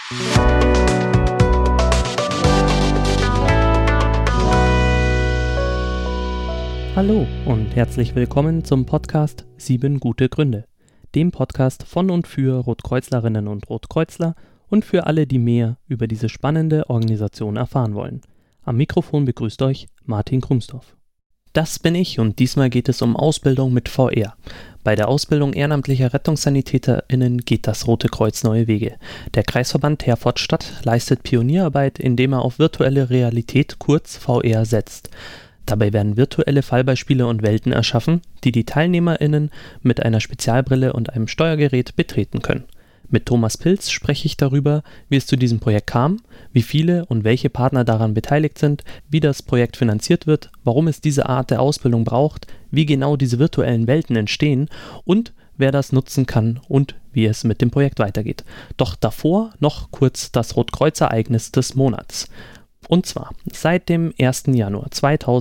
Hallo und herzlich willkommen zum Podcast 7 gute Gründe, dem Podcast von und für Rotkreuzlerinnen und Rotkreuzler und für alle, die mehr über diese spannende Organisation erfahren wollen. Am Mikrofon begrüßt euch Martin Krumsdorf. Das bin ich und diesmal geht es um Ausbildung mit VR. Bei der Ausbildung ehrenamtlicher RettungssanitäterInnen geht das Rote Kreuz neue Wege. Der Kreisverband Herfordstadt leistet Pionierarbeit, indem er auf virtuelle Realität, kurz VR, setzt. Dabei werden virtuelle Fallbeispiele und Welten erschaffen, die die TeilnehmerInnen mit einer Spezialbrille und einem Steuergerät betreten können. Mit Thomas Pilz spreche ich darüber, wie es zu diesem Projekt kam, wie viele und welche Partner daran beteiligt sind, wie das Projekt finanziert wird, warum es diese Art der Ausbildung braucht, wie genau diese virtuellen Welten entstehen und wer das nutzen kann und wie es mit dem Projekt weitergeht. Doch davor noch kurz das Rotkreuz-Ereignis des Monats. Und zwar seit dem 1. Januar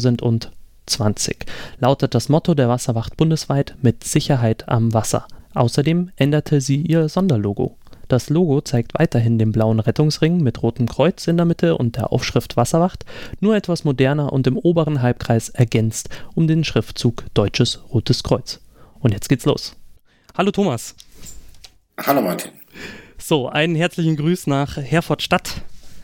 2020 lautet das Motto der Wasserwacht bundesweit mit Sicherheit am Wasser. Außerdem änderte sie ihr Sonderlogo. Das Logo zeigt weiterhin den blauen Rettungsring mit rotem Kreuz in der Mitte und der Aufschrift Wasserwacht, nur etwas moderner und im oberen Halbkreis ergänzt um den Schriftzug Deutsches Rotes Kreuz. Und jetzt geht's los. Hallo Thomas. Hallo Martin. So, einen herzlichen Gruß nach Herfordstadt.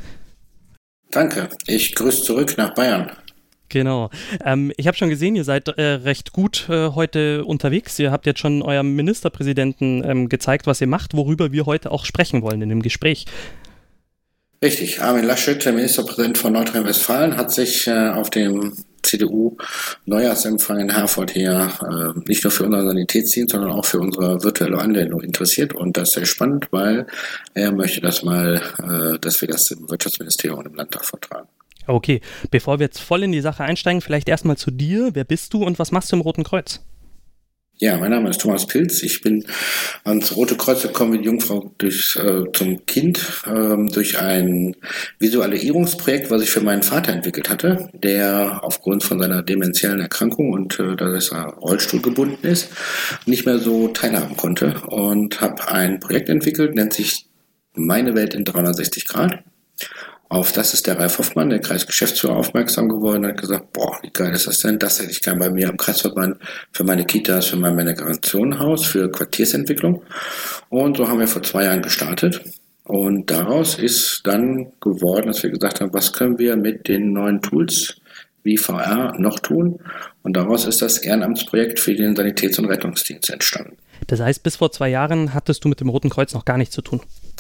Danke, ich grüße zurück nach Bayern. Genau. Ich habe schon gesehen, ihr seid recht gut heute unterwegs. Ihr habt jetzt schon eurem Ministerpräsidenten gezeigt, was ihr macht, worüber wir heute auch sprechen wollen in dem Gespräch. Richtig, Armin Laschet, der Ministerpräsident von Nordrhein-Westfalen, hat sich auf dem CDU-Neujahrsempfang in Herford hier nicht nur für unseren Sanitätsdienst, sondern auch für unsere virtuelle Anwendung interessiert. Und das ist sehr spannend, weil er möchte dass wir das im Wirtschaftsministerium und im Landtag vortragen. Okay, bevor wir jetzt voll in die Sache einsteigen, vielleicht erstmal zu dir. Wer bist du und was machst du im Roten Kreuz? Ja, mein Name ist Thomas Pilz. Ich bin ans Rote Kreuz gekommen wie die Jungfrau zum Kind durch ein Visualisierungsprojekt, was ich für meinen Vater entwickelt hatte, der aufgrund von seiner dementiellen Erkrankung und dass er Rollstuhl gebunden ist, nicht mehr so teilhaben konnte. Und habe ein Projekt entwickelt, nennt sich Meine Welt in 360 Grad. Auf das ist der Ralf Hoffmann, der Kreisgeschäftsführer, aufmerksam geworden und hat gesagt, boah, wie geil ist das denn? Das hätte ich gern bei mir am Kreisverband für meine Kitas, für mein Generationenhaus, für Quartiersentwicklung. Und so haben wir vor 2 Jahren gestartet. Und daraus ist dann geworden, dass wir gesagt haben, was können wir mit den neuen Tools wie VR noch tun? Und daraus ist das Ehrenamtsprojekt für den Sanitäts- und Rettungsdienst entstanden. Das heißt, bis vor 2 Jahren hattest du mit dem Roten Kreuz noch gar nichts zu tun?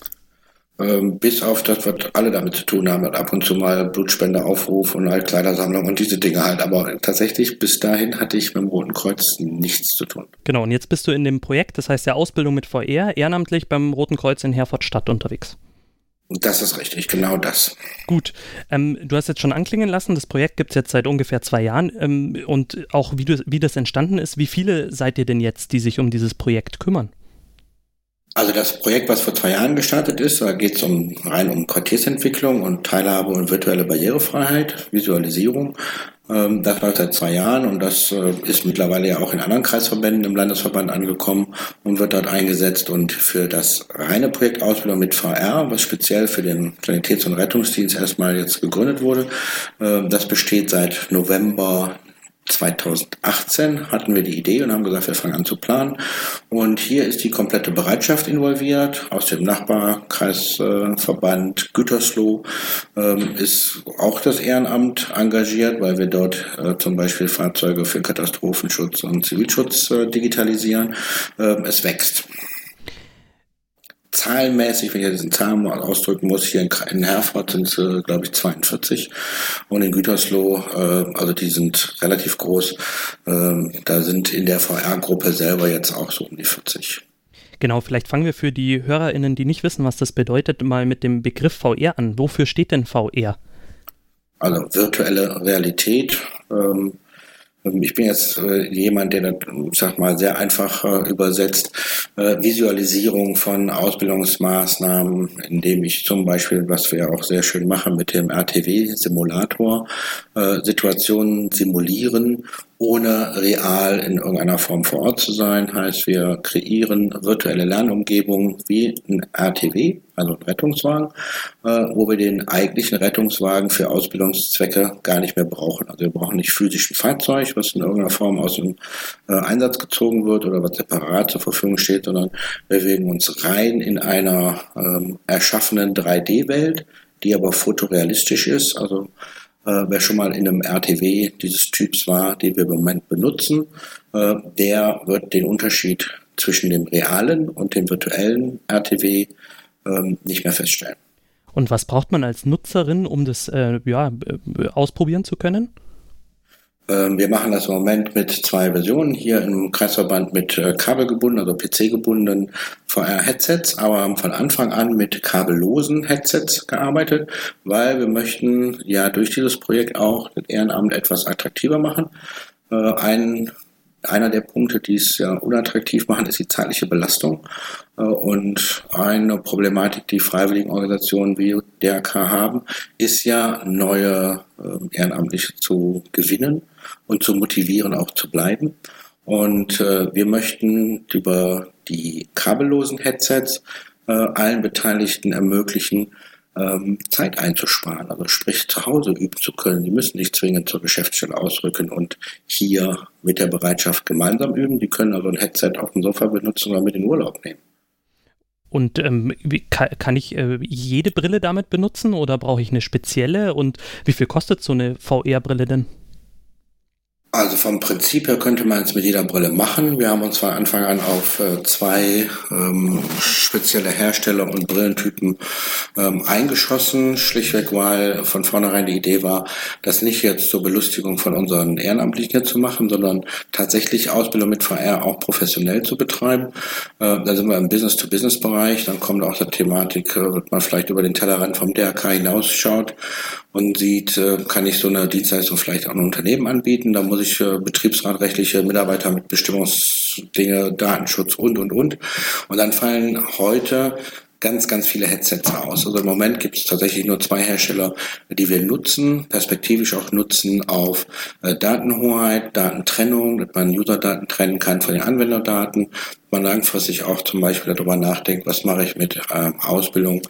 Bis auf das, was alle damit zu tun haben, ab und zu mal Blutspendeaufruf und halt Kleidersammlung und diese Dinge halt. Aber tatsächlich, bis dahin hatte ich mit dem Roten Kreuz nichts zu tun. Genau, und jetzt bist du in dem Projekt, das heißt der Ausbildung mit VR, ehrenamtlich beim Roten Kreuz in Herfordstadt unterwegs. Das ist richtig, genau das. Gut, du hast jetzt schon anklingen lassen, das Projekt gibt es jetzt seit ungefähr 2 Jahren und auch wie das entstanden ist. Wie viele seid ihr denn jetzt, die sich um dieses Projekt kümmern? Also das Projekt, was vor 2 Jahren gestartet ist, da geht es rein um Quartiersentwicklung und Teilhabe und virtuelle Barrierefreiheit, Visualisierung. Das läuft seit 2 Jahren und das ist mittlerweile ja auch in anderen Kreisverbänden im Landesverband angekommen und wird dort eingesetzt. Und für das reine Projekt Ausbildung mit VR, was speziell für den Sanitäts- und Rettungsdienst erstmal jetzt gegründet wurde, das besteht seit November 2018 hatten wir die Idee und haben gesagt, wir fangen an zu planen. Und hier ist die komplette Bereitschaft involviert. Aus dem Nachbarkreisverband Gütersloh ist auch das Ehrenamt engagiert, weil wir dort zum Beispiel Fahrzeuge für Katastrophenschutz und Zivilschutz digitalisieren. Es wächst. Zahlenmäßig, wenn ich diesen Zahlen mal ausdrücken muss, hier in Herford sind es, glaube ich, 42 und in Gütersloh, also die sind relativ groß, da sind in der VR-Gruppe selber jetzt auch so um die 40. Genau, vielleicht fangen wir für die HörerInnen, die nicht wissen, was das bedeutet, mal mit dem Begriff VR an. Wofür steht denn VR? Also virtuelle Realität. Ich bin jetzt jemand, der das, sag mal, sehr einfach übersetzt, Visualisierung von Ausbildungsmaßnahmen, indem ich zum Beispiel, was wir auch sehr schön machen mit dem RTW-Simulator, Situationen simulieren, ohne real in irgendeiner Form vor Ort zu sein. Heißt, wir kreieren virtuelle Lernumgebungen wie ein RTW also ein Rettungswagen, wo wir den eigentlichen Rettungswagen für Ausbildungszwecke gar nicht mehr brauchen. Also wir brauchen nicht physisch ein Fahrzeug, was in irgendeiner Form aus dem Einsatz gezogen wird oder was separat zur Verfügung steht, sondern wir bewegen uns rein in einer erschaffenen 3D-Welt, die aber fotorealistisch ist. Also wer schon mal in einem RTW dieses Typs war, den wir im Moment benutzen, der wird den Unterschied zwischen dem realen und dem virtuellen RTW nicht mehr feststellen. Und was braucht man als Nutzerin, um das ausprobieren zu können? Wir machen das im Moment mit 2 Versionen hier im Kreisverband mit kabelgebundenen, also PC-gebundenen VR-Headsets, aber haben von Anfang an mit kabellosen Headsets gearbeitet, weil wir möchten ja durch dieses Projekt auch das Ehrenamt etwas attraktiver machen. Einer der Punkte, die es ja unattraktiv machen, ist die zeitliche Belastung. Und eine Problematik, die freiwilligen Organisationen wie DRK haben, ist ja, neue Ehrenamtliche zu gewinnen und zu motivieren, auch zu bleiben. Und wir möchten über die kabellosen Headsets allen Beteiligten ermöglichen, Zeit einzusparen, also sprich zu Hause üben zu können. Die müssen nicht zwingend zur Geschäftsstelle ausrücken und hier mit der Bereitschaft gemeinsam üben. Die können also ein Headset auf dem Sofa benutzen oder mit in den Urlaub nehmen. Und kann ich jede Brille damit benutzen oder brauche ich eine spezielle? Und wie viel kostet so eine VR-Brille denn? Also vom Prinzip her könnte man es mit jeder Brille machen. Wir haben uns von Anfang an auf 2 spezielle Hersteller und Brillentypen eingeschossen, schlichtweg, weil von vornherein die Idee war, das nicht jetzt zur Belustigung von unseren Ehrenamtlichen zu machen, sondern tatsächlich Ausbildung mit VR auch professionell zu betreiben. Da sind wir im Business-to-Business-Bereich, dann kommt auch die Thematik, wird man vielleicht über den Tellerrand vom DRK hinausschaut und sieht, kann ich so eine Dienstleistung vielleicht auch einem Unternehmen anbieten. Da muss ich betriebsratrechtliche Mitarbeiter mit Bestimmungsdinge, Datenschutz und. Und dann fallen heute ganz, ganz viele Headsets aus. Also im Moment gibt es tatsächlich nur 2 Hersteller, die wir nutzen, perspektivisch auch nutzen auf Datenhoheit, Datentrennung, dass man User-Daten trennen kann von den Anwenderdaten. Man langfristig auch zum Beispiel darüber nachdenkt, was mache ich mit Ausbildung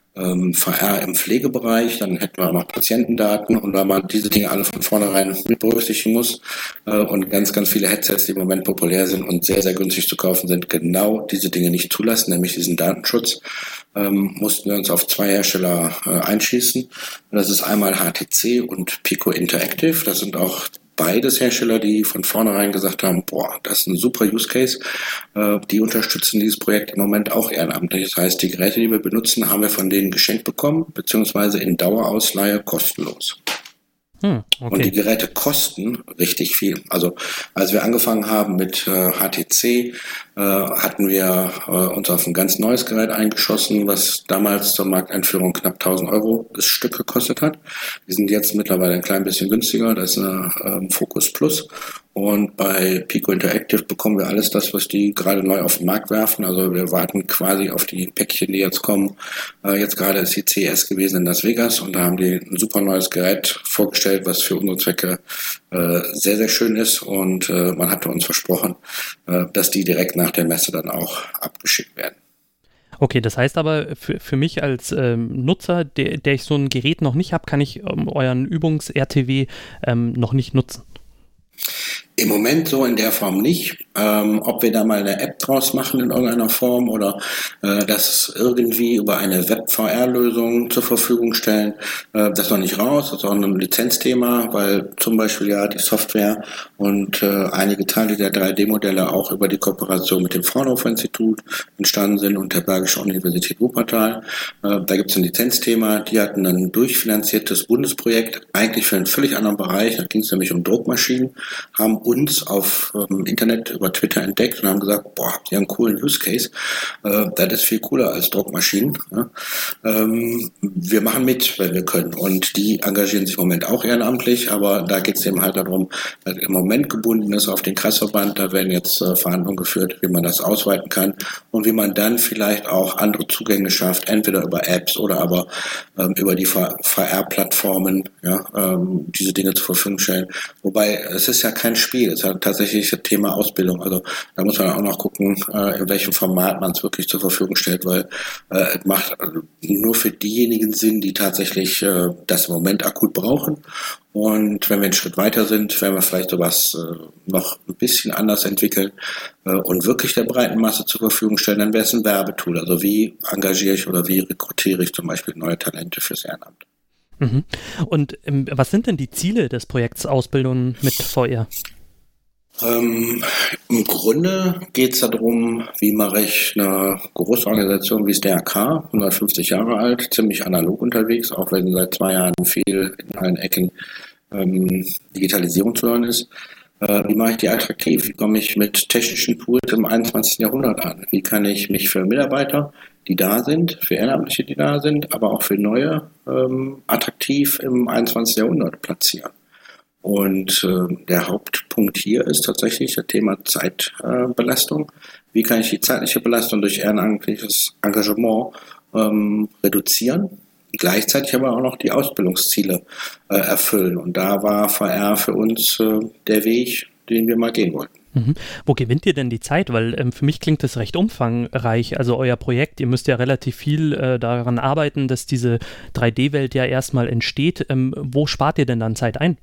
VR im Pflegebereich, dann hätten wir auch noch Patientendaten und weil man diese Dinge alle von vornherein mit berücksichtigen muss und ganz, ganz viele Headsets, die im Moment populär sind und sehr, sehr günstig zu kaufen sind, genau diese Dinge nicht zulassen, nämlich diesen Datenschutz, mussten wir uns auf 2 Hersteller einschießen. Das ist einmal HTC und Pico Interactive. Das sind auch beides Hersteller, die von vornherein gesagt haben, das ist ein super Use Case. Die unterstützen dieses Projekt im Moment auch ehrenamtlich. Das heißt, die Geräte, die wir benutzen, haben wir von denen geschenkt bekommen, beziehungsweise in Dauerausleihe kostenlos. Okay. Und die Geräte kosten richtig viel. Also als wir angefangen haben mit HTC, hatten wir uns auf ein ganz neues Gerät eingeschossen, was damals zur Markteinführung knapp 1.000 Euro das Stück gekostet hat. Die sind jetzt mittlerweile ein klein bisschen günstiger. Das ist eine Focus Plus. Und bei Pico Interactive bekommen wir alles das, was die gerade neu auf den Markt werfen. Also wir warten quasi auf die Päckchen, die jetzt kommen. Jetzt gerade ist die CES gewesen in Las Vegas und da haben die ein super neues Gerät vorgestellt, was für unsere Zwecke sehr, sehr schön ist. Und man hatte uns versprochen, dass die direkt nach der Messe dann auch abgeschickt werden. Okay, das heißt aber für mich als Nutzer, der ich so ein Gerät noch nicht habe, kann ich euren Übungs-RTW noch nicht nutzen. Im Moment so in der Form nicht. Ob wir da mal eine App draus machen in irgendeiner Form oder das irgendwie über eine Web-VR-Lösung zur Verfügung stellen, das ist noch nicht raus. Das ist auch ein Lizenzthema, weil zum Beispiel ja die Software und einige Teile der 3D-Modelle auch über die Kooperation mit dem Fraunhofer-Institut entstanden sind und der Bergischen Universität Wuppertal. Da gibt es ein Lizenzthema. Die hatten ein durchfinanziertes Bundesprojekt, eigentlich für einen völlig anderen Bereich. Da ging es nämlich um Druckmaschinen, haben uns auf Internet über Twitter entdeckt und haben gesagt, habt ihr einen coolen Use Case, das ist viel cooler als Druckmaschinen. Ja? Wir machen mit, wenn wir können und die engagieren sich im Moment auch ehrenamtlich, aber da geht es eben halt darum, dass im Moment gebunden ist auf den Kreisverband, da werden jetzt Verhandlungen geführt, wie man das ausweiten kann und wie man dann vielleicht auch andere Zugänge schafft, entweder über Apps oder aber über die VR-Plattformen, diese Dinge zur Verfügung stellen. Wobei es ist ja kein Spiel, viel. Es hat tatsächlich das Thema Ausbildung. Also da muss man auch noch gucken, in welchem Format man es wirklich zur Verfügung stellt, weil es macht nur für diejenigen Sinn, die tatsächlich das im Moment akut brauchen. Und wenn wir einen Schritt weiter sind, werden wir vielleicht sowas noch ein bisschen anders entwickeln und wirklich der breiten Masse zur Verfügung stellen, dann wäre es ein Werbetool. Also wie engagiere ich oder wie rekrutiere ich zum Beispiel neue Talente fürs Ehrenamt. Mhm. Und was sind denn die Ziele des Projekts Ausbildung mit VR? Im Grunde geht es darum, wie mache ich eine große Organisation wie das DRK, 150 Jahre alt, ziemlich analog unterwegs, auch wenn seit 2 Jahren viel in allen Ecken Digitalisierung zu hören ist. Wie mache ich die attraktiv? Wie komme ich mit technischen Tools im 21. Jahrhundert an? Wie kann ich mich für Mitarbeiter, die da sind, für Ehrenamtliche, die da sind, aber auch für Neue attraktiv im 21. Jahrhundert platzieren? Und der Hauptpunkt hier ist tatsächlich das Thema Zeitbelastung. Wie kann ich die zeitliche Belastung durch ehrenamtliches Engagement reduzieren? Gleichzeitig aber auch noch die Ausbildungsziele erfüllen. Und da war VR für uns der Weg, den wir mal gehen wollten. Mhm. Wo gewinnt ihr denn die Zeit? Weil für mich klingt das recht umfangreich. Also euer Projekt, ihr müsst ja relativ viel daran arbeiten, dass diese 3D-Welt ja erstmal entsteht. Wo spart ihr denn dann Zeit ein?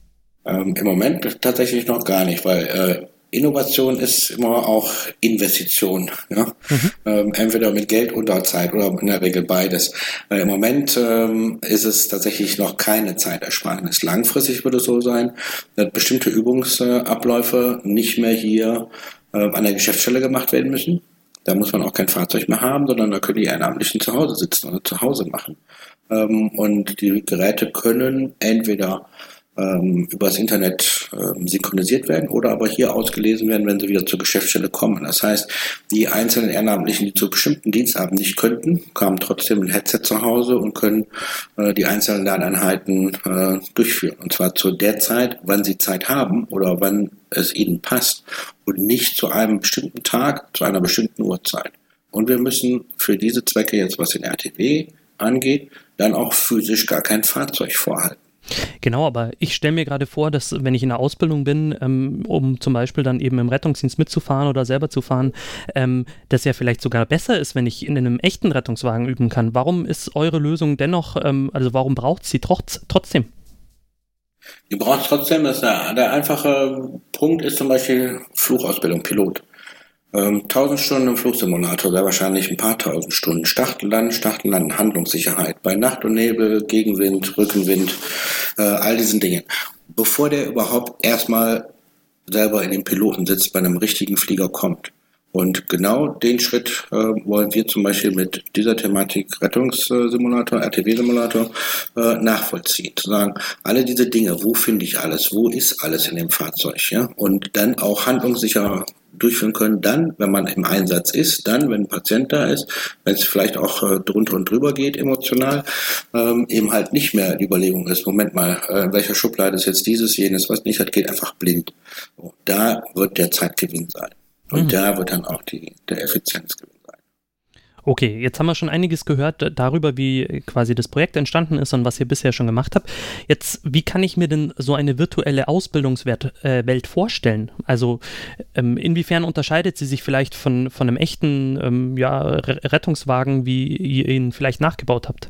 Im Moment tatsächlich noch gar nicht, weil Innovation ist immer auch Investition. Ja? Entweder mit Geld oder Zeit oder in der Regel beides. Im Moment ist es tatsächlich noch keine Zeitersparnis. Langfristig würde es so sein, dass bestimmte Übungsabläufe nicht mehr hier an der Geschäftsstelle gemacht werden müssen. Da muss man auch kein Fahrzeug mehr haben, sondern da können die Ehrenamtlichen zu Hause sitzen oder zu Hause machen. Und die Geräte können entweder übers Internet synchronisiert werden oder aber hier ausgelesen werden, wenn sie wieder zur Geschäftsstelle kommen. Das heißt, die einzelnen Ehrenamtlichen, die zu bestimmten Dienstabenden nicht könnten, haben trotzdem ein Headset zu Hause und können die einzelnen Lerneinheiten durchführen. Und zwar zu der Zeit, wann sie Zeit haben oder wann es ihnen passt und nicht zu einem bestimmten Tag, zu einer bestimmten Uhrzeit. Und wir müssen für diese Zwecke jetzt, was den RTW angeht, dann auch physisch gar kein Fahrzeug vorhalten. Genau, aber ich stelle mir gerade vor, dass wenn ich in der Ausbildung bin, um zum Beispiel dann eben im Rettungsdienst mitzufahren oder selber zu fahren, das ja vielleicht sogar besser ist, wenn ich in einem echten Rettungswagen üben kann. Warum ist eure Lösung dennoch, also warum braucht sie trotzdem? Die braucht es trotzdem, dass der einfache Punkt ist zum Beispiel Flugausbildung, Pilot. 1000 Stunden im Flugsimulator, sehr wahrscheinlich ein paar tausend Stunden. Starten, landen, Handlungssicherheit. Bei Nacht und Nebel, Gegenwind, Rückenwind, all diesen Dingen. Bevor der überhaupt erstmal selber in den Pilotensitz bei einem richtigen Flieger kommt. Und genau den Schritt wollen wir zum Beispiel mit dieser Thematik Rettungssimulator, RTW-Simulator nachvollziehen. Zu sagen, alle diese Dinge, wo finde ich alles, wo ist alles in dem Fahrzeug, ja? Und dann auch handlungssicher durchführen können, dann, wenn man im Einsatz ist, dann, wenn ein Patient da ist, wenn es vielleicht auch drunter und drüber geht emotional, eben halt nicht mehr die Überlegung ist, Moment mal, in welcher Schublade ist jetzt dieses, jenes, was nicht hat, geht einfach blind. So, da wird der Zeitgewinn sein. Und da wird dann auch der Effizienzgewinn sein. Okay, jetzt haben wir schon einiges gehört darüber, wie quasi das Projekt entstanden ist und was ihr bisher schon gemacht habt. Jetzt, wie kann ich mir denn so eine virtuelle Ausbildungswelt vorstellen? Also inwiefern unterscheidet sie sich vielleicht von einem echten Rettungswagen, wie ihr ihn vielleicht nachgebaut habt?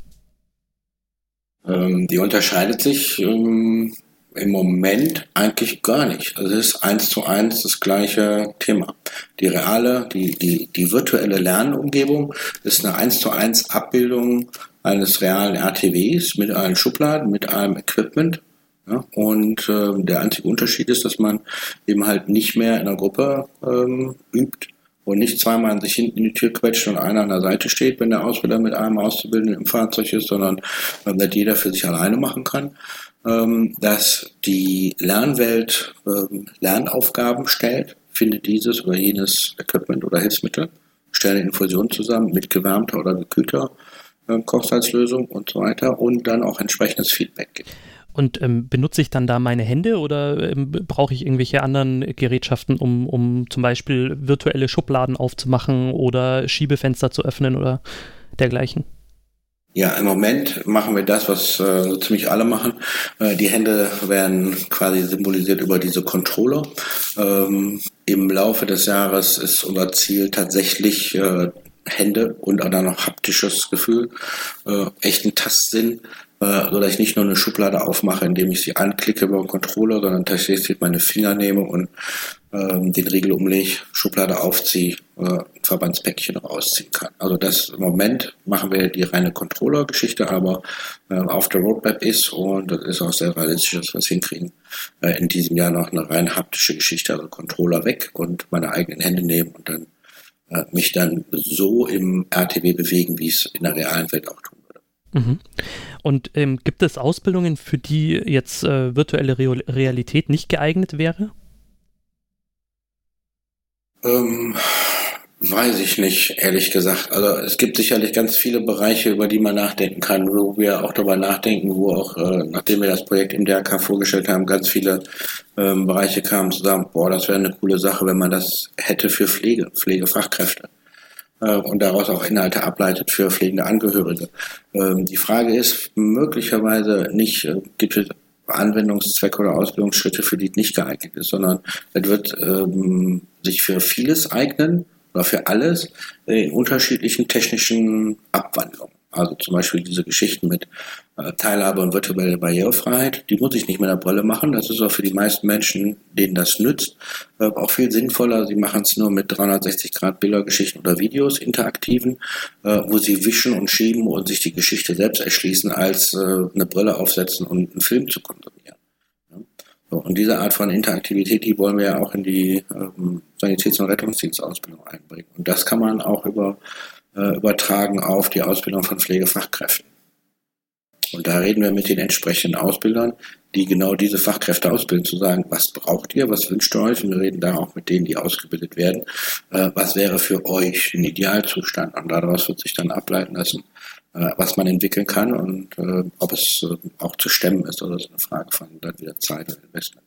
Die unterscheidet sich im Moment eigentlich gar nicht. Also es ist 1:1 das gleiche Thema. Die virtuelle Lernumgebung ist eine 1:1 Abbildung eines realen RTWs mit allen Schubladen, mit allem Equipment. Ja, und der einzige Unterschied ist, dass man eben halt nicht mehr in einer Gruppe übt und nicht zweimal sich hinten in die Tür quetscht und einer an der Seite steht, wenn der Ausbilder mit einem Auszubildenden im Fahrzeug ist, sondern dass jeder für sich alleine machen kann. Dass die Lernwelt Lernaufgaben stellt, findet dieses oder jenes Equipment oder Hilfsmittel, stellen Infusion zusammen mit gewärmter oder gekühlter Kochsalzlösung und so weiter und dann auch entsprechendes Feedback gibt. Und benutze ich dann da meine Hände oder brauche ich irgendwelche anderen Gerätschaften, um zum Beispiel virtuelle Schubladen aufzumachen oder Schiebefenster zu öffnen oder dergleichen? Ja, im Moment machen wir das, was so ziemlich alle machen. Die Hände werden quasi symbolisiert über diese Controller. Im Laufe des Jahres ist unser Ziel tatsächlich Hände und dann noch haptisches Gefühl, echten Tastsinn, sodass ich nicht nur eine Schublade aufmache, indem ich sie anklicke über den Controller, sondern tatsächlich meine Finger nehme und den Riegel umlege, Schublade aufziehe, Verbandspäckchen rausziehen kann. Also das im Moment machen wir die reine Controller-Geschichte, aber auf der Roadmap ist, und das ist auch sehr realistisch, dass wir es hinkriegen, in diesem Jahr noch eine rein haptische Geschichte, also Controller weg und meine eigenen Hände nehmen und dann mich dann so im RTW bewegen, wie ich es in der realen Welt auch tun würde. Mhm. Und gibt es Ausbildungen, für die jetzt virtuelle Realität nicht geeignet wäre? Weiß ich nicht, ehrlich gesagt. Also es gibt sicherlich ganz viele Bereiche, über die man nachdenken kann, wo wir auch darüber nachdenken, wo auch, nachdem wir das Projekt im DRK vorgestellt haben, ganz viele Bereiche kamen zu sagen, boah, das wäre eine coole Sache, wenn man das hätte für Pflegefachkräfte und daraus auch Inhalte ableitet für pflegende Angehörige. Die Frage ist möglicherweise nicht, gibt es Anwendungszwecke oder Ausbildungsschritte, für die es nicht geeignet ist, sondern es wird sich für vieles eignen oder für alles in unterschiedlichen technischen Abwandlungen. Also zum Beispiel diese Geschichten mit Teilhabe und virtuelle Barrierefreiheit, die muss ich nicht mit einer Brille machen. Das ist auch für die meisten Menschen, denen das nützt, auch viel sinnvoller. Sie machen es nur mit 360-Grad-Bildergeschichten oder Videos, interaktiven, wo sie wischen und schieben und sich die Geschichte selbst erschließen, als eine Brille aufsetzen und einen Film zu konsumieren. Ja. So, und diese Art von Interaktivität, die wollen wir ja auch in die Sanitäts- und Rettungsdienstausbildung einbringen. Und das kann man auch übertragen auf die Ausbildung von Pflegefachkräften. Und da reden wir mit den entsprechenden Ausbildern, die genau diese Fachkräfte ausbilden, zu sagen, was braucht ihr, was wünscht ihr euch? Und wir reden da auch mit denen, die ausgebildet werden, was wäre für euch ein Idealzustand? Und daraus wird sich dann ableiten lassen, was man entwickeln kann und ob es auch zu stemmen ist. Also das ist eine Frage von dann wieder Zeit und Investment.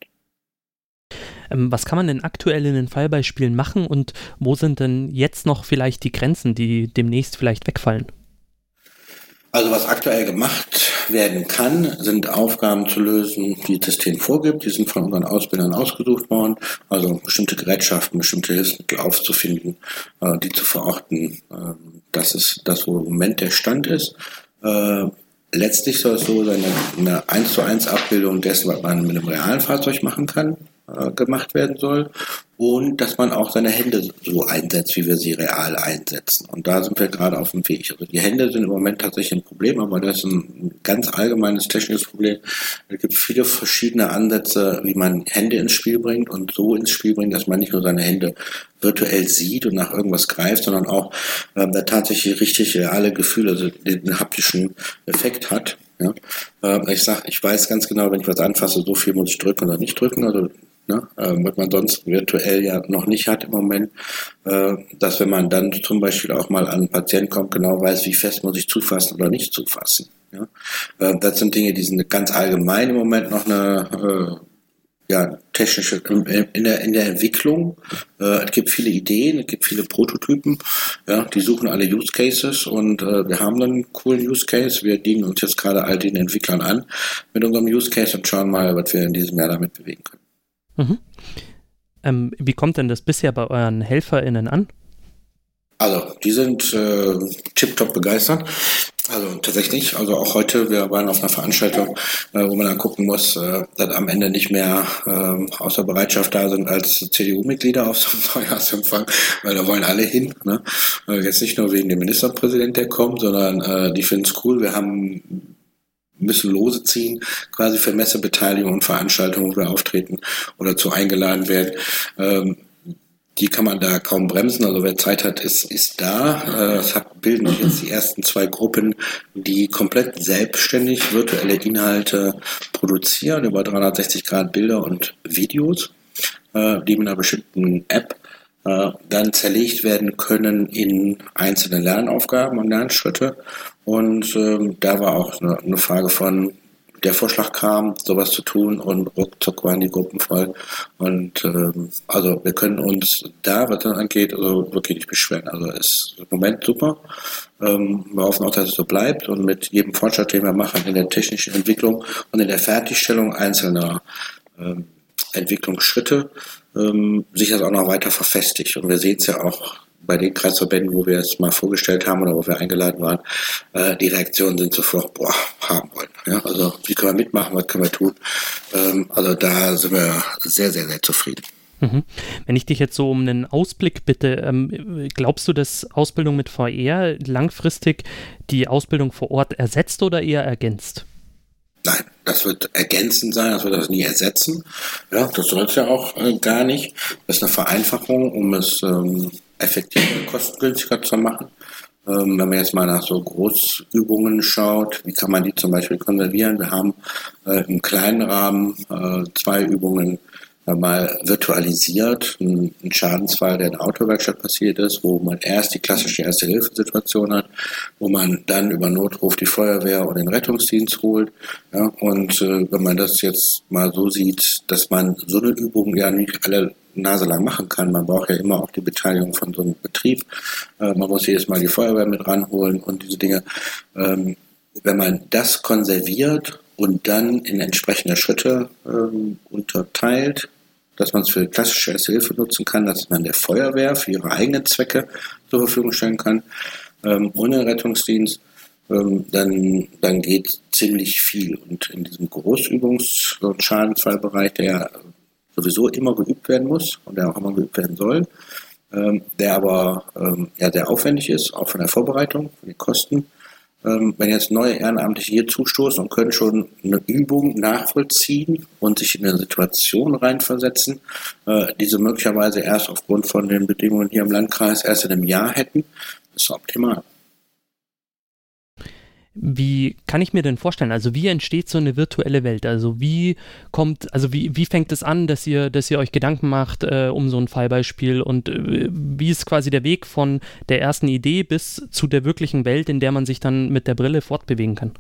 Was kann man denn aktuell in den Fallbeispielen machen und wo sind denn jetzt noch vielleicht die Grenzen, die demnächst vielleicht wegfallen? Also was aktuell gemacht werden kann, sind Aufgaben zu lösen, die das System vorgibt. Die sind von unseren Ausbildern ausgesucht worden. Also bestimmte Gerätschaften, bestimmte Hilfsmittel aufzufinden, die zu verorten. Das ist das, wo im Moment der Stand ist. Letztlich soll es so sein, eine 1:1 Abbildung dessen, was man mit einem realen Fahrzeug machen kann, gemacht werden soll. Und dass man auch seine Hände so einsetzt, wie wir sie real einsetzen. Und da sind wir gerade auf dem Weg. Also die Hände sind im Moment tatsächlich ein Problem, aber das ist ein ganz allgemeines technisches Problem. Es gibt viele verschiedene Ansätze, wie man Hände ins Spiel bringt und so ins Spiel bringt, dass man nicht nur seine Hände virtuell sieht und nach irgendwas greift, sondern auch da tatsächlich richtig reale Gefühle, also den haptischen Effekt hat. Ja? Ich weiß ganz genau, wenn ich was anfasse, so viel muss ich drücken oder nicht drücken. Also was man sonst virtuell ja noch nicht hat im Moment, dass wenn man dann zum Beispiel auch mal an einen Patienten kommt, genau weiß, wie fest muss ich zufassen oder nicht zufassen. Ja? Das sind Dinge, die sind ganz allgemein im Moment noch eine technische in der Entwicklung. Es gibt viele Ideen, es gibt viele Prototypen, ja, die suchen alle Use Cases und wir haben dann einen coolen Use Case. Wir dienen uns jetzt gerade all den Entwicklern an mit unserem Use Case und schauen mal, was wir in diesem Jahr damit bewegen können. Wie kommt denn das bisher bei euren HelferInnen an? Also, die sind tipptopp begeistert. Also tatsächlich, also auch heute, wir waren auf einer Veranstaltung, wo man dann gucken muss, dass am Ende nicht mehr aus der Bereitschaft da sind als CDU-Mitglieder auf so einem Neujahrsempfang, weil da wollen alle hin. Ne? Jetzt nicht nur wegen dem Ministerpräsident, der kommt, sondern die finden es cool. Wir müssen Lose ziehen, quasi für Messebeteiligung und Veranstaltungen, wo wir auftreten oder zu eingeladen werden. Die kann man da kaum bremsen, also wer Zeit hat, ist da. Es bilden sich jetzt die ersten 2 Gruppen, die komplett selbstständig virtuelle Inhalte produzieren, über 360 Grad Bilder und Videos, die mit einer bestimmten App dann zerlegt werden können in einzelne Lernaufgaben und Lernschritte. Und da war auch eine Frage von der Vorschlag kam, sowas zu tun und ruckzuck waren die Gruppen voll. Und also wir können uns da, was das angeht, also wirklich nicht beschweren. Also ist im Moment super. Wir hoffen auch, dass es so bleibt und mit jedem Fortschritt, den wir machen in der technischen Entwicklung und in der Fertigstellung einzelner Entwicklungsschritte, sich das auch noch weiter verfestigt. Und wir sehen es ja auch bei den Kreisverbänden, wo wir es mal vorgestellt haben oder wo wir eingeladen waren, die Reaktionen sind sofort, haben wollen. Ja, also wie können wir mitmachen, was können wir tun? Also da sind wir sehr, sehr, sehr zufrieden. Wenn ich dich jetzt so um einen Ausblick bitte, glaubst du, dass Ausbildung mit VR langfristig die Ausbildung vor Ort ersetzt oder eher ergänzt? Nein, das wird ergänzend sein, das wird das nie ersetzen. Ja, das soll es ja auch gar nicht. Das ist eine Vereinfachung, um es effektiver und kostengünstiger zu machen. Wenn man jetzt mal nach so Großübungen schaut, wie kann man die zum Beispiel konservieren? Wir haben im kleinen Rahmen 2 Übungen mal virtualisiert, ein Schadensfall, der in der Autowerkstatt passiert ist, wo man erst die klassische Erste-Hilfe-Situation hat, wo man dann über Notruf die Feuerwehr und den Rettungsdienst holt. Ja, und wenn man das jetzt mal so sieht, dass man so eine Übung ja nicht alle Nase lang machen kann, man braucht ja immer auch die Beteiligung von so einem Betrieb, man muss jedes Mal die Feuerwehr mit ranholen und diese Dinge. Wenn man das konserviert und dann in entsprechende Schritte unterteilt, dass man es für klassische Erste-Hilfe nutzen kann, dass man der Feuerwehr für ihre eigenen Zwecke zur Verfügung stellen kann, ohne Rettungsdienst, dann geht ziemlich viel. Und in diesem Großübungs- und Schadensfallbereich, der sowieso immer geübt werden muss und der auch immer geübt werden soll, der aber ja sehr aufwendig ist, auch von der Vorbereitung, von den Kosten. Wenn jetzt neue Ehrenamtliche hier zustoßen und können schon eine Übung nachvollziehen und sich in eine Situation reinversetzen, diese möglicherweise erst aufgrund von den Bedingungen hier im Landkreis erst in einem Jahr hätten, ist optimal. Wie kann ich mir denn vorstellen, also wie entsteht so eine virtuelle Welt? Also wie fängt es an, dass ihr euch Gedanken macht um so ein Fallbeispiel und wie ist quasi der Weg von der ersten Idee bis zu der wirklichen Welt, in der man sich dann mit der Brille fortbewegen kann?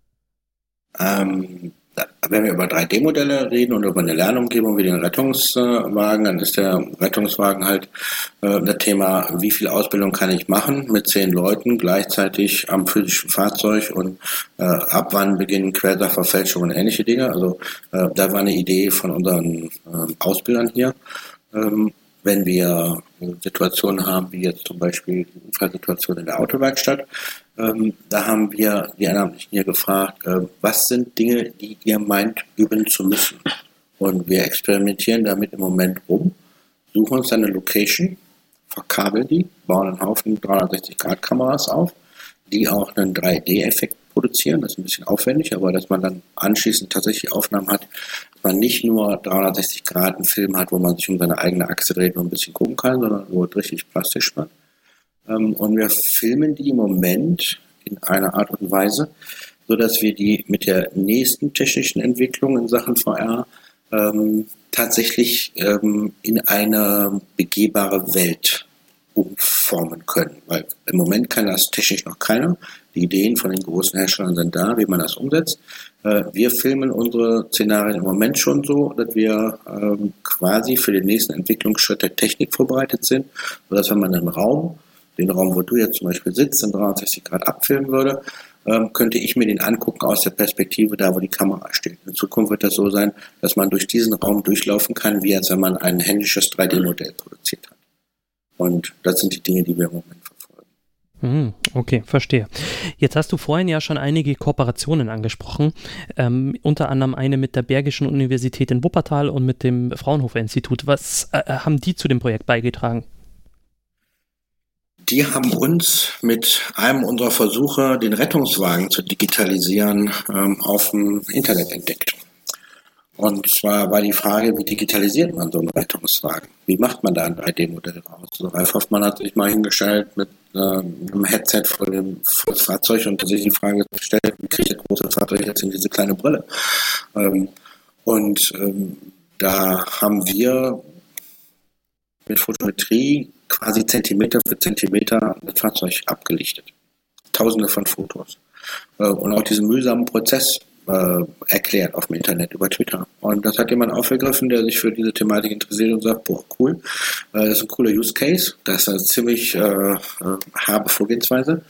Wenn wir über 3D-Modelle reden und über eine Lernumgebung wie den Rettungswagen, dann ist der Rettungswagen halt das Thema, wie viel Ausbildung kann ich machen mit 10 Leuten gleichzeitig am physischen Fahrzeug und ab wann beginnen Quersachverfälschungen und ähnliche Dinge. Also da war eine Idee von unseren Ausbildern hier. Wenn wir Situationen haben, wie jetzt zum Beispiel die Unfallsituation in der Autowerkstatt, da haben wir die Ehrenamtlichen hier gefragt, was sind Dinge, die ihr meint, üben zu müssen? Und wir experimentieren damit im Moment rum, suchen uns eine Location, verkabeln die, bauen einen Haufen 360-Grad-Kameras auf, die auch einen 3D-Effekt produzieren. Das ist ein bisschen aufwendig, aber dass man dann anschließend tatsächlich Aufnahmen hat, dass man nicht nur 360 Grad einen Film hat, wo man sich um seine eigene Achse dreht und ein bisschen gucken kann, sondern wo es richtig plastisch wird. Und wir filmen die im Moment in einer Art und Weise, so dass wir die mit der nächsten technischen Entwicklung in Sachen VR tatsächlich in eine begehbare Welt umformen können. Weil im Moment kann das technisch noch keiner. Die Ideen von den großen Herstellern sind da, wie man das umsetzt. Wir filmen unsere Szenarien im Moment schon so, dass wir quasi für den nächsten Entwicklungsschritt der Technik vorbereitet sind, sodass wenn man den Raum, wo du jetzt zum Beispiel sitzt, in 360 Grad abfilmen würde, könnte ich mir den angucken aus der Perspektive da, wo die Kamera steht. In Zukunft wird das so sein, dass man durch diesen Raum durchlaufen kann, wie als wenn man ein händisches 3D-Modell produziert hat. Und das sind die Dinge, die wir im Moment verfolgen. Okay, verstehe. Jetzt hast du vorhin ja schon einige Kooperationen angesprochen, unter anderem eine mit der Bergischen Universität in Wuppertal und mit dem Fraunhofer-Institut. Was haben die zu dem Projekt beigetragen? Die haben uns mit einem unserer Versuche, den Rettungswagen zu digitalisieren, auf dem Internet entdeckt. Und zwar war die Frage, wie digitalisiert man so einen Rettungswagen? Wie macht man da ein 3D-Modell raus? Also Ralf Hoffmann hat sich mal hingestellt mit einem Headset vor das Fahrzeug und sich die Frage gestellt, wie kriege ich das große Fahrzeug jetzt in diese kleine Brille? Da haben wir mit Fotometrie quasi Zentimeter für Zentimeter das Fahrzeug abgelichtet. Tausende von Fotos. Und auch diesen mühsamen Prozess erklärt auf dem Internet über Twitter. Und das hat jemand aufgegriffen, der sich für diese Thematik interessiert und sagt, boah, cool, das ist ein cooler Use Case, das ist eine ziemlich herbe Vorgehensweise.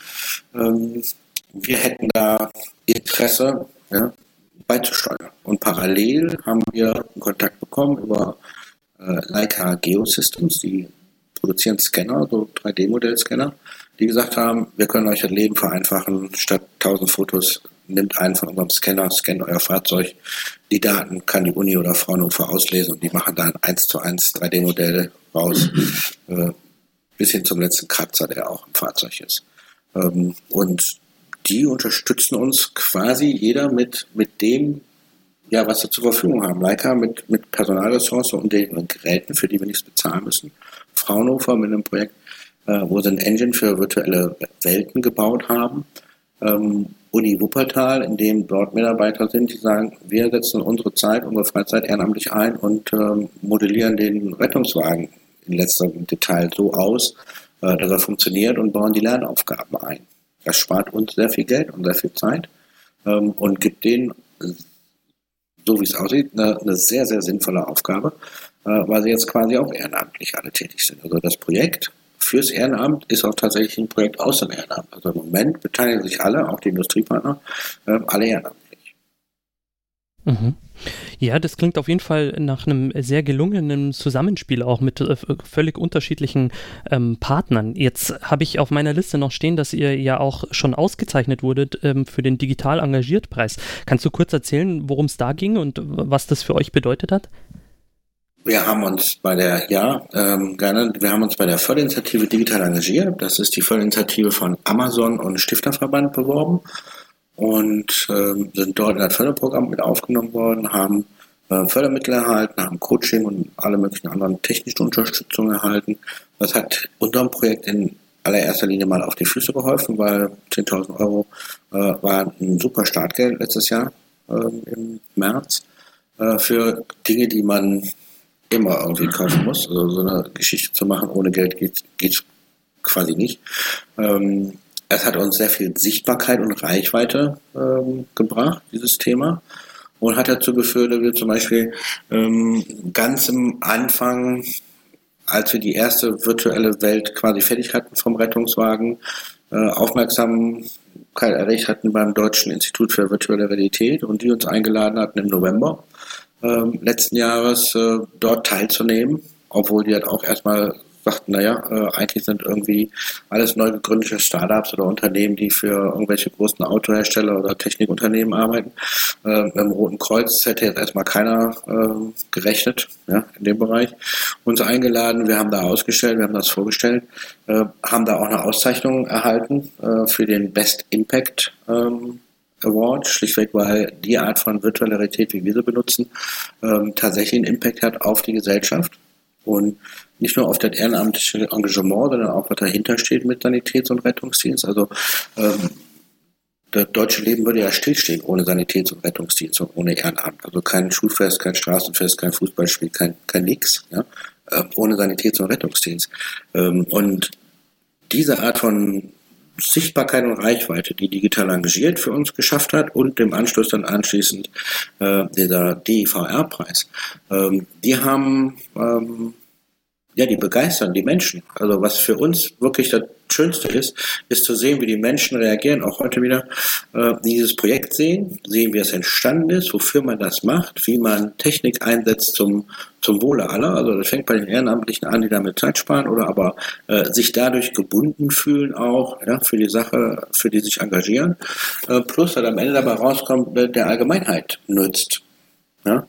Wir hätten da Interesse, ja, beizusteuern. Und parallel haben wir einen Kontakt bekommen über Leica Geosystems, die produzieren Scanner, so 3D-Modell-Scanner, die gesagt haben, wir können euch das Leben vereinfachen, statt 1000 Fotos, nehmt einen von unserem Scanner, scannt euer Fahrzeug, die Daten kann die Uni oder Fraunhofer auslesen und die machen da ein 1:1 3D-Modell raus, bis hin zum letzten Kratzer, der auch im Fahrzeug ist. Und die unterstützen uns quasi jeder mit dem, ja, was sie zur Verfügung haben. Leica mit Personalressourcen und den Geräten, für die wir nichts bezahlen müssen. Fraunhofer mit einem Projekt, wo sie ein Engine für virtuelle Welten gebaut haben. Uni Wuppertal, in dem dort Mitarbeiter sind, die sagen, wir setzen unsere Zeit, unsere Freizeit ehrenamtlich ein und modellieren den Rettungswagen in letzterem Detail so aus, dass er funktioniert und bauen die Lernaufgaben ein. Das spart uns sehr viel Geld und sehr viel Zeit und gibt denen, so wie es aussieht, eine sehr, sehr sinnvolle Aufgabe, weil sie jetzt quasi auch ehrenamtlich alle tätig sind. Also das Projekt fürs Ehrenamt ist auch tatsächlich ein Projekt aus dem Ehrenamt. Also im Moment beteiligen sich alle, auch die Industriepartner, alle ehrenamtlich. Mhm. Ja, das klingt auf jeden Fall nach einem sehr gelungenen Zusammenspiel auch mit völlig unterschiedlichen Partnern. Jetzt habe ich auf meiner Liste noch stehen, dass ihr ja auch schon ausgezeichnet wurdet für den Digital Engagiert Preis. Kannst du kurz erzählen, worum es da ging und was das für euch bedeutet hat? Wir haben uns bei der Förderinitiative Digital Engagiert, das ist die Förderinitiative von Amazon und Stifterverband beworben und sind dort in das Förderprogramm mit aufgenommen worden, haben Fördermittel erhalten, haben Coaching und alle möglichen anderen technischen Unterstützung erhalten. Das hat unserem Projekt in allererster Linie mal auf die Füße geholfen, weil 10.000 Euro war ein super Startgeld letztes Jahr im März für Dinge, die man immer irgendwie kaufen muss. Also so eine Geschichte zu machen ohne Geld geht quasi nicht. Es hat uns sehr viel Sichtbarkeit und Reichweite gebracht, dieses Thema. Und hat dazu geführt, dass wir zum Beispiel ganz am Anfang, als wir die erste virtuelle Welt quasi fertig hatten vom Rettungswagen, Aufmerksamkeit erregt hatten beim Deutschen Institut für virtuelle Realität und die uns eingeladen hatten im November letzten Jahres dort teilzunehmen, obwohl die halt auch erstmal sagten, eigentlich sind irgendwie alles neu gegründete Startups oder Unternehmen, die für irgendwelche großen Autohersteller oder Technikunternehmen arbeiten. Mit dem Roten Kreuz hätte jetzt erstmal keiner gerechnet, ja, in dem Bereich. Uns eingeladen, wir haben da ausgestellt, wir haben das vorgestellt, haben da auch eine Auszeichnung erhalten für den Best Impact Award, schlichtweg, weil die Art von virtueller Realität, wie wir sie benutzen, tatsächlich einen Impact hat auf die Gesellschaft und nicht nur auf das ehrenamtliche Engagement, sondern auch, was dahinter steht mit Sanitäts- und Rettungsdienst. Also das deutsche Leben würde ja stillstehen ohne Sanitäts- und Rettungsdienst und ohne Ehrenamt. Also kein Schulfest, kein Straßenfest, kein Fußballspiel, kein nix, ja? Ohne Sanitäts- und Rettungsdienst. Und diese Art von Sichtbarkeit und Reichweite, die Digital Engagiert für uns geschafft hat und im Anschluss dann anschließend dieser DIVR-Preis. Die haben, die begeistern die Menschen. Also was für uns wirklich das Schönste ist zu sehen, wie die Menschen reagieren, auch heute wieder dieses Projekt sehen, wie es entstanden ist, wofür man das macht, wie man Technik einsetzt zum Wohle aller. Also das fängt bei den Ehrenamtlichen an, die damit Zeit sparen oder aber sich dadurch gebunden fühlen auch, ja, für die Sache, für die sich engagieren. Plus, dass am Ende dabei rauskommt, der Allgemeinheit nützt. Ja?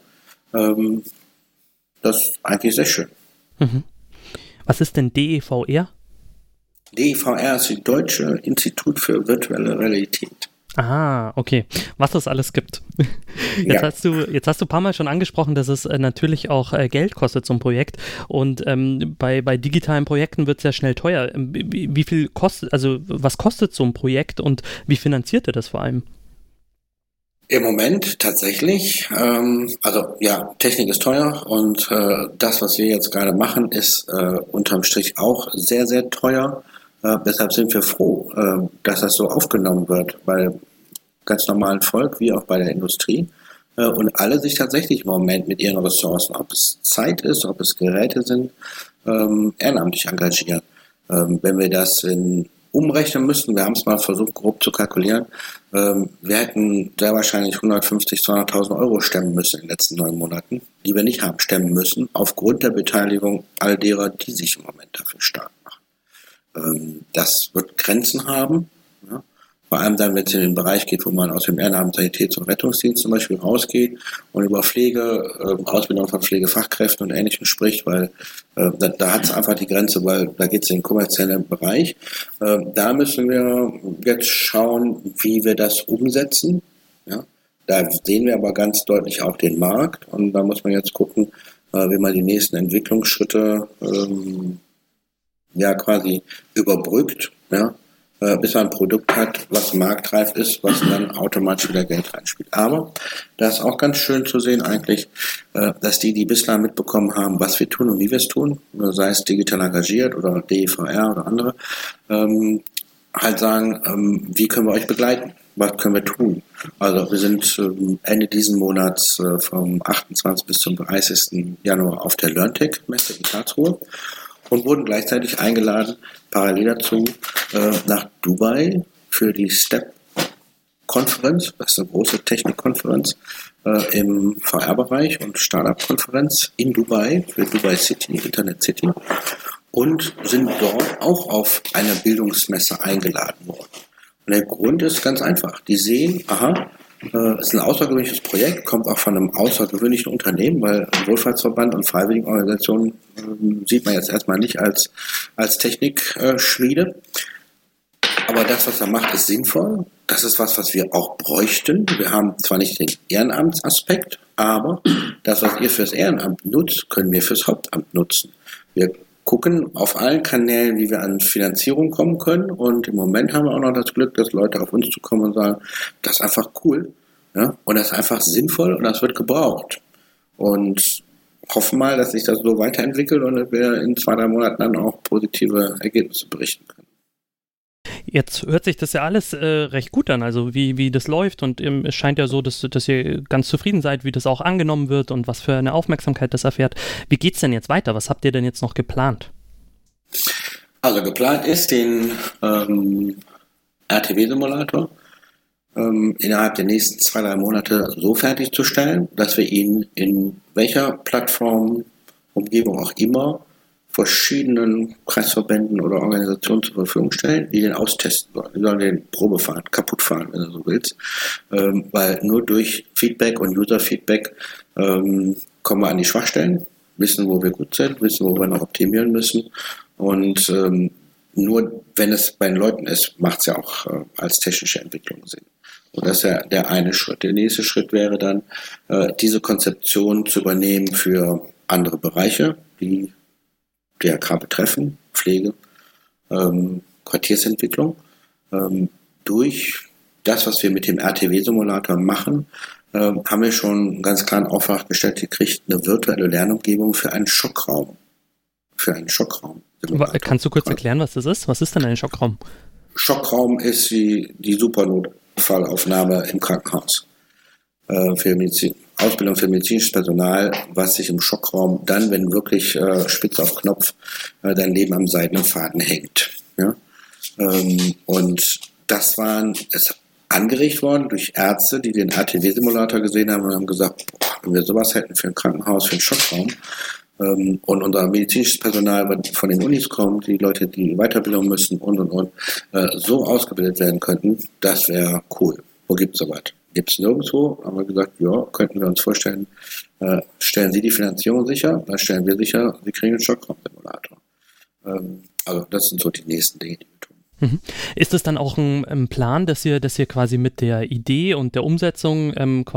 Das ist eigentlich sehr schön. Mhm. Was ist denn DEVR? DIVR ist die Deutsche Institut für virtuelle Realität. Ah, okay. Was es alles gibt. Jetzt hast du ein paar Mal schon angesprochen, dass es natürlich auch Geld kostet, so ein Projekt. Und bei digitalen Projekten wird es ja schnell teuer. Wie viel kostet, also was kostet so ein Projekt und wie finanziert ihr das vor allem? Im Moment tatsächlich, Technik ist teuer und das, was wir jetzt gerade machen, ist unterm Strich auch sehr, sehr teuer. Deshalb sind wir froh, dass das so aufgenommen wird, weil ganz normalen Volk, wie auch bei der Industrie. Und alle sich tatsächlich im Moment mit ihren Ressourcen, ob es Zeit ist, ob es Geräte sind, ehrenamtlich engagieren. Wenn wir das umrechnen müssten, wir haben es mal versucht, grob zu kalkulieren, wir hätten sehr wahrscheinlich 150.000, 200.000 Euro stemmen müssen in den letzten 9 Monaten, die wir nicht haben stemmen müssen, aufgrund der Beteiligung all derer, die sich im Moment dafür stark machen. Das wird Grenzen haben, ja? Vor allem dann, wenn es in den Bereich geht, wo man aus dem Ehrenamt, Sanitäts- und Rettungsdienst zum Beispiel rausgeht und über Pflege, Ausbildung von Pflegefachkräften und Ähnlichem spricht, weil da hat es einfach die Grenze, weil da geht es in den kommerziellen Bereich. Da müssen wir jetzt schauen, wie wir das umsetzen. Ja? Da sehen wir aber ganz deutlich auch den Markt und da muss man jetzt gucken, wie man die nächsten Entwicklungsschritte quasi überbrückt, ja? Bis man ein Produkt hat, was marktreif ist, was dann automatisch wieder Geld reinspielt. Aber da ist auch ganz schön zu sehen eigentlich, dass die bislang mitbekommen haben, was wir tun und wie wir es tun, sei es digital engagiert oder DEVR oder andere, halt sagen, wie können wir euch begleiten? Was können wir tun? Also wir sind Ende diesen Monats vom 28. bis zum 30. Januar auf der LearnTech-Messe in Karlsruhe und wurden gleichzeitig eingeladen, parallel dazu nach Dubai für die STEP-Konferenz, das ist eine große Technikkonferenz im VR-Bereich und Startup-Konferenz in Dubai, für Dubai City, Internet City, und sind dort auch auf einer Bildungsmesse eingeladen worden. Und der Grund ist ganz einfach. Die sehen, es ist ein außergewöhnliches Projekt, kommt auch von einem außergewöhnlichen Unternehmen, weil Wohlfahrtsverband und Freiwilligenorganisationen sieht man jetzt erstmal nicht als Technikschmiede. Aber das, was er macht, ist sinnvoll. Das ist was wir auch bräuchten. Wir haben zwar nicht den Ehrenamtsaspekt, aber das, was ihr fürs Ehrenamt nutzt, können wir fürs Hauptamt nutzen. Wir gucken auf allen Kanälen, wie wir an Finanzierung kommen können. Und im Moment haben wir auch noch das Glück, dass Leute auf uns zukommen und sagen, das ist einfach cool, ja? Und das ist einfach sinnvoll und das wird gebraucht. Und hoffen mal, dass sich das so weiterentwickelt und wir in 2-3 Monaten dann auch positive Ergebnisse berichten können. Jetzt hört sich das ja alles recht gut an, also wie das läuft, und es scheint ja so, dass ihr ganz zufrieden seid, wie das auch angenommen wird und was für eine Aufmerksamkeit das erfährt. Wie geht's denn jetzt weiter? Was habt ihr denn jetzt noch geplant? Also geplant ist, den RTW-Simulator innerhalb der nächsten 2-3 Monate so fertigzustellen, dass wir ihn in welcher Plattform, Umgebung auch immer, verschiedenen Kreisverbänden oder Organisationen zur Verfügung stellen, die den austesten sollen. Die sollen den Probe fahren, kaputt fahren, wenn du so willst. Weil nur durch Feedback und User-Feedback kommen wir an die Schwachstellen, wissen, wo wir gut sind, wissen, wo wir noch optimieren müssen. Und nur wenn es bei den Leuten ist, macht es ja auch als technische Entwicklung Sinn. Und das ist ja der eine Schritt. Der nächste Schritt wäre dann, diese Konzeption zu übernehmen für andere Bereiche, die DRK betreffen, Pflege, Quartiersentwicklung. Durch das, was wir mit dem RTW-Simulator machen, haben wir schon einen ganz klaren Auftrag gestellt gekriegt, eine virtuelle Lernumgebung für einen Schockraum. Kannst du kurz erklären, was das ist? Was ist denn ein Schockraum? Schockraum ist die Supernotfallaufnahme im Krankenhaus. Für Ausbildung für medizinisches Personal, was sich im Schockraum dann, wenn wirklich spitz auf Knopf dein Leben am seidenen Faden hängt. Ja? Und das ist angeregt worden durch Ärzte, die den RTW-Simulator gesehen haben und haben gesagt, wenn wir sowas hätten für ein Krankenhaus, für einen Schockraum, und unser medizinisches Personal, was von den Unis kommt, die Leute, die Weiterbildung müssen und, so ausgebildet werden könnten, das wäre cool. Wo gibt's sowas? Gibt's nirgendwo, haben wir gesagt, ja, könnten wir uns vorstellen, stellen Sie die Finanzierung sicher, dann stellen wir sicher, Sie kriegen einen Schockraum-Simulator. Also das sind so die nächsten Dinge, die wir tun. Ist es dann auch ein Plan, dass ihr quasi mit der Idee und der Umsetzung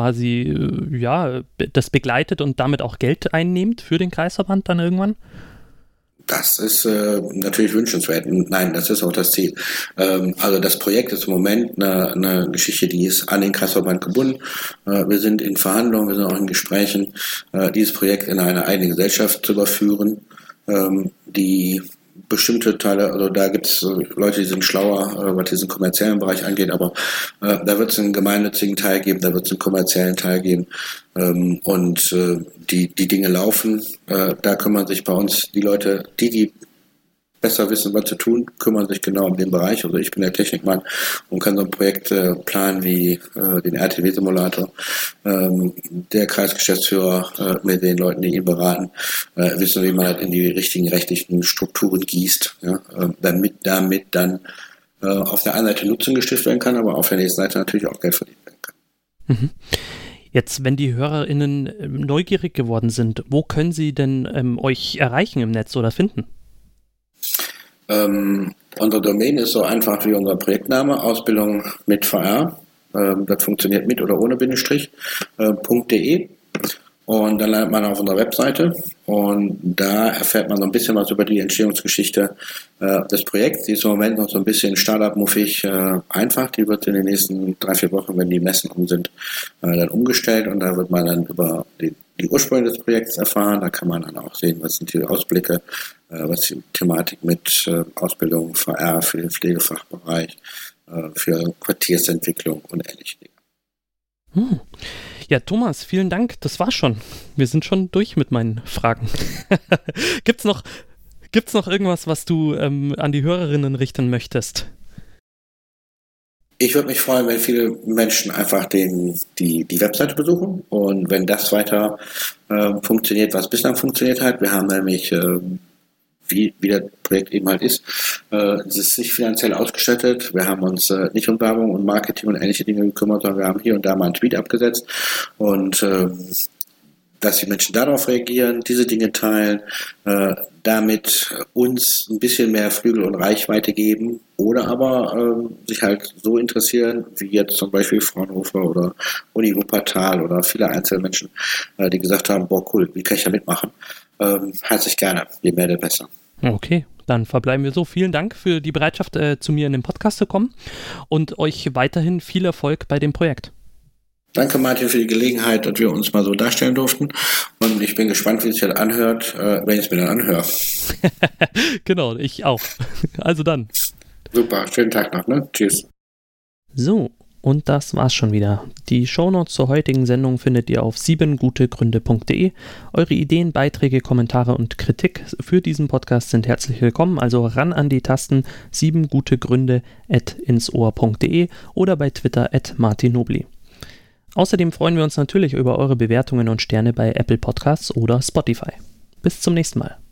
das begleitet und damit auch Geld einnehmt für den Kreisverband dann irgendwann? Das ist natürlich wünschenswert. Nein, das ist auch das Ziel. Also das Projekt ist im Moment eine Geschichte, die ist an den Kreisverband gebunden. Wir sind in Verhandlungen, wir sind auch in Gesprächen, dieses Projekt in eine eigene Gesellschaft zu überführen, die bestimmte Teile, also da gibt es Leute, die sind schlauer, was diesen kommerziellen Bereich angeht, aber da wird es einen gemeinnützigen Teil geben, da wird es einen kommerziellen Teil geben und die Dinge laufen. Da kümmern sich bei uns die Leute, die besser wissen, was zu tun, kümmern sich genau um den Bereich. Also ich bin der Technikmann und kann so ein Projekt planen wie den RTW-Simulator. Der Kreisgeschäftsführer mit den Leuten, die ihn beraten, wissen, wie man das in die richtigen rechtlichen Strukturen gießt, ja, damit dann auf der einen Seite Nutzen gestiftet werden kann, aber auf der nächsten Seite natürlich auch Geld verdient werden kann. Mhm. Jetzt, wenn die HörerInnen neugierig geworden sind, wo können sie denn euch erreichen im Netz oder finden? Unsere Domain ist so einfach wie unser Projektname, Ausbildung mit VR. Das funktioniert mit oder ohne Bindestrich, .de. Und dann landet man auf unserer Webseite und da erfährt man so ein bisschen was über die Entstehungsgeschichte des Projekts. Die ist im Moment noch so ein bisschen Startup-muffig einfach. Die wird in den nächsten 3-4 Wochen, wenn die Messen um sind, dann umgestellt und da wird man dann über die Ursprünge des Projekts erfahren. Da kann man dann auch sehen, was sind die Ausblicke, was die Thematik mit Ausbildung, VR für den Pflegefachbereich, für Quartiersentwicklung und ähnliche Dinge. Ja, Thomas, vielen Dank. Das war's schon. Wir sind schon durch mit meinen Fragen. Gibt's noch irgendwas, was du an die Hörerinnen richten möchtest? Ich würde mich freuen, wenn viele Menschen einfach die Webseite besuchen und wenn das weiter funktioniert, was bislang funktioniert hat. Wir haben nämlich, wie das Projekt eben halt ist, es ist nicht finanziell ausgestattet. Wir haben uns nicht um Werbung und Marketing und ähnliche Dinge gekümmert, sondern wir haben hier und da mal einen Tweet abgesetzt und dass die Menschen darauf reagieren, diese Dinge teilen, damit uns ein bisschen mehr Flügel und Reichweite geben oder aber sich halt so interessieren, wie jetzt zum Beispiel Fraunhofer oder Uni Wuppertal oder viele einzelne Menschen, die gesagt haben, boah cool, wie kann ich da mitmachen? Herzlich gerne, je mehr, desto besser. Okay, dann verbleiben wir so. Vielen Dank für die Bereitschaft, zu mir in den Podcast zu kommen und euch weiterhin viel Erfolg bei dem Projekt. Danke, Martin, für die Gelegenheit, dass wir uns mal so darstellen durften. Und ich bin gespannt, wie es sich das anhört, wenn ich es mir dann anhöre. Genau, ich auch. Also dann. Super, schönen Tag noch, ne? Tschüss. So, und das war's schon wieder. Die Shownotes zur heutigen Sendung findet ihr auf 7gutegründe.de. Eure Ideen, Beiträge, Kommentare und Kritik für diesen Podcast sind herzlich willkommen. Also ran an die Tasten 7gutegründe@insohr.de oder bei Twitter @martinnobli. Außerdem freuen wir uns natürlich über eure Bewertungen und Sterne bei Apple Podcasts oder Spotify. Bis zum nächsten Mal.